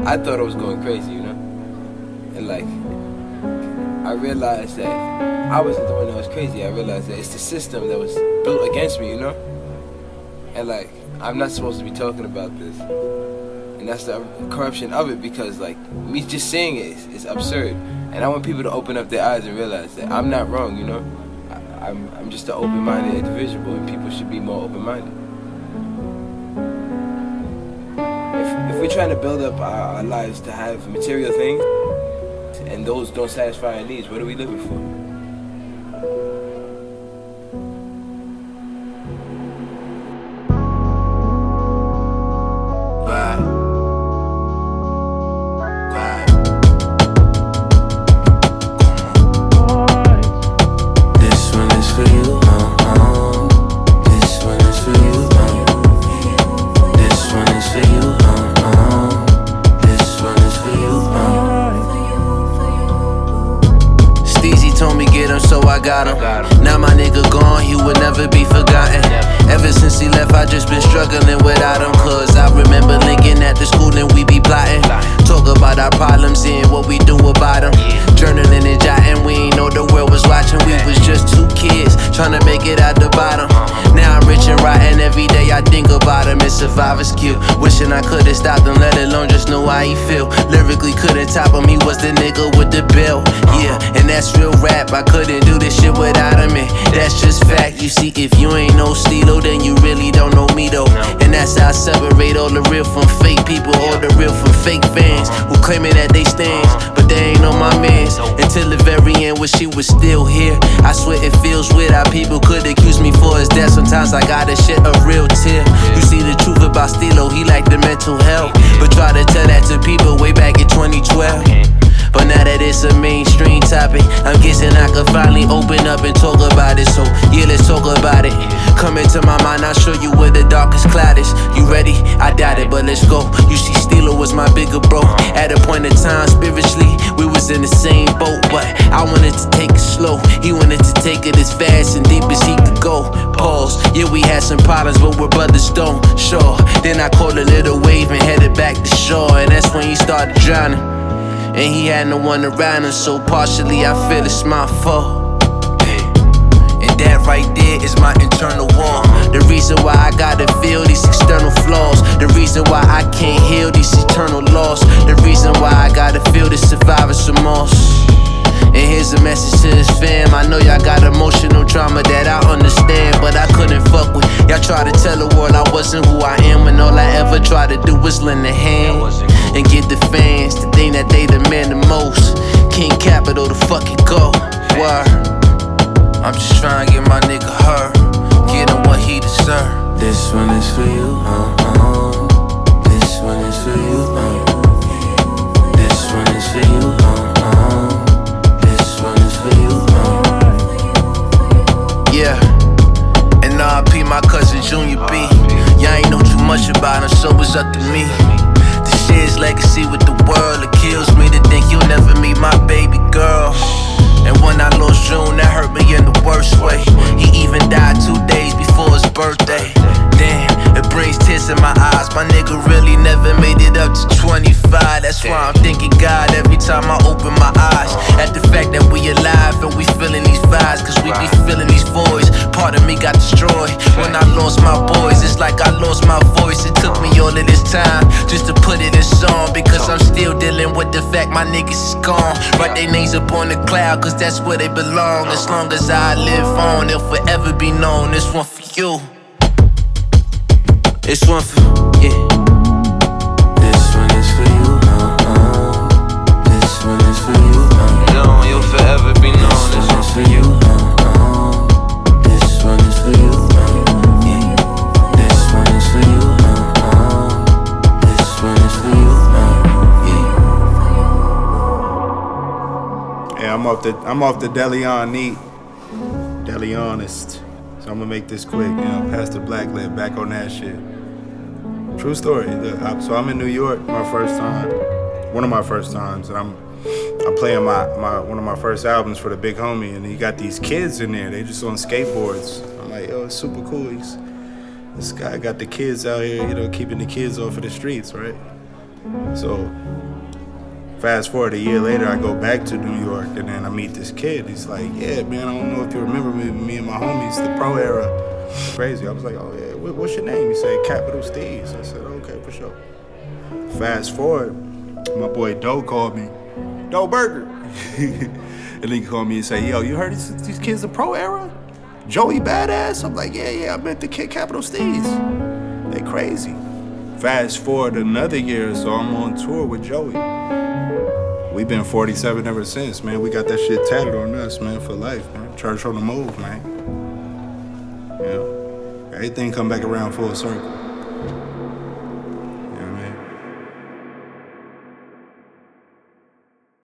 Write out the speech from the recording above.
I thought I was going crazy, and like I realized that I wasn't the one that was crazy. I realized that it's the system that was built against me, and like I'm not supposed to be talking about this, and that's the corruption of it, because like me just saying it is absurd, and I want people to open up their eyes and realize that I'm not wrong, I'm just an open-minded individual, and people should be more open-minded. If we're trying to build up our lives to have material things, and those don't satisfy our needs, what are we living for? So I got him. Now my nigga gone, he would never be forgotten. Ever since he left, I just been struggling without him. Cause I remember linking at the school and we be plotting. Talk about our problems and what we do about them. Journaling and jotting, we ain't know the world was watching. We was just two kids trying to make it out the bottom. Now I'm rich and rotten, every day I think about him. It's survivor's skill. Wishing I could've stopped him, let alone just know how he feel. Lyrically couldn't top him, he was the nigga with the bill. Yeah, and that's real rap, I couldn't do this shit without him, and that's just fact. You see, if you ain't no Stilo, then you really don't know me though. And that's how I separate all the real from fake people, all the real from fake fans who claiming that they stands, but they ain't on my mans. Until the very end when she was still here, I swear it feels weird how people could accuse me for his death. Sometimes I gotta shed a real tear. You see the truth about Stilo, he lacked the mental health, but try to tell that to people way back in 2012. But now that it's a mainstream topic, I'm guessing I could finally open up and talk about it. So yeah, let's talk about it. Come into my mind, I'll show you where the darkest cloud is. You ready? I doubt it, but let's go. You see, Stilo was my bigger bro. At a point in time, spiritually, we was in the same boat, but I wanted to take it slow. He wanted to take it as fast and deep as he could go. Pause. Yeah, we had some problems, but we're brothers, don't sure. Then I caught a little wave and headed back to shore, and that's when he started drowning. And he had no one around him, so partially I feel it's my fault. And that right there is my internal war. The reason why I gotta feel these external flaws. The reason why I can't heal these eternal loss. The reason why I gotta feel this survivor's remorse. And here's a message to his fam. I know y'all got emotional trauma that I understand, but I couldn't fuck with. Y'all try to tell the world I wasn't who I am, when all I ever try to do was lend a hand and get the fans to think that they demand the most. King Capital to fucking go. Word. I'm just trying to get my nigga hurt, get him what he deserve. This one is for you, This one is for you, This one is for you, This one is for you, Yeah. And RP my cousin Junior B. Y'all ain't know too much about him, so it's up to me. His legacy with the world, it kills me to think you'll never meet my baby girl. And when I lost June, that hurt me in the worst way. He even died 2 days before his birthday. Damn, it brings tears in my eyes. My nigga really never made it up to 25. That's why I'm thanking God every time I open my eyes at the fact that we alive and we feeling these vibes, cause we be feeling these voids. Part of me got destroyed when I lost my boys. It's like I lost my voice. It took me all of this time just to put it in song, because I'm still dealing with the fact my niggas is gone. Write their names up on the cloud, cause that's where they belong. As long as I live on, they'll forever be known. This one for you. This one for, yeah. This one is for you, This one is for you, Known, you'll forever be known. This one's for you. This one is for you, This one is for you, This one is for you, Yeah, I'm off the Deleon Neat, Deleonist. So I'm gonna make this quick, Pastor Blacklit back on that shit. True story. So I'm in New York, one of my first times, and I'm playing one of my first albums for the big homie, and he got these kids in there. They just on skateboards. I'm like, yo, it's super cool. This guy got the kids out here, keeping the kids off of the streets, right? So fast forward a year later, I go back to New York, and then I meet this kid. He's like, yeah, man, I don't know if you remember me and my homies, the pro era. Crazy. I was like, oh, yeah, what's your name? He said, Capital Steez. I said, okay, for sure. Fast forward, my boy Doe called me. Doe Burger. And then he called me and said, yo, you heard these kids the pro era? Joey Badass? I'm like, yeah, I met the kid Capital Steez. They crazy. Fast forward another year, so I'm on tour with Joey. We've been 47 ever since, man. We got that shit tatted on us, man, for life, man. Church on the move, man. You know, everything come back around full circle.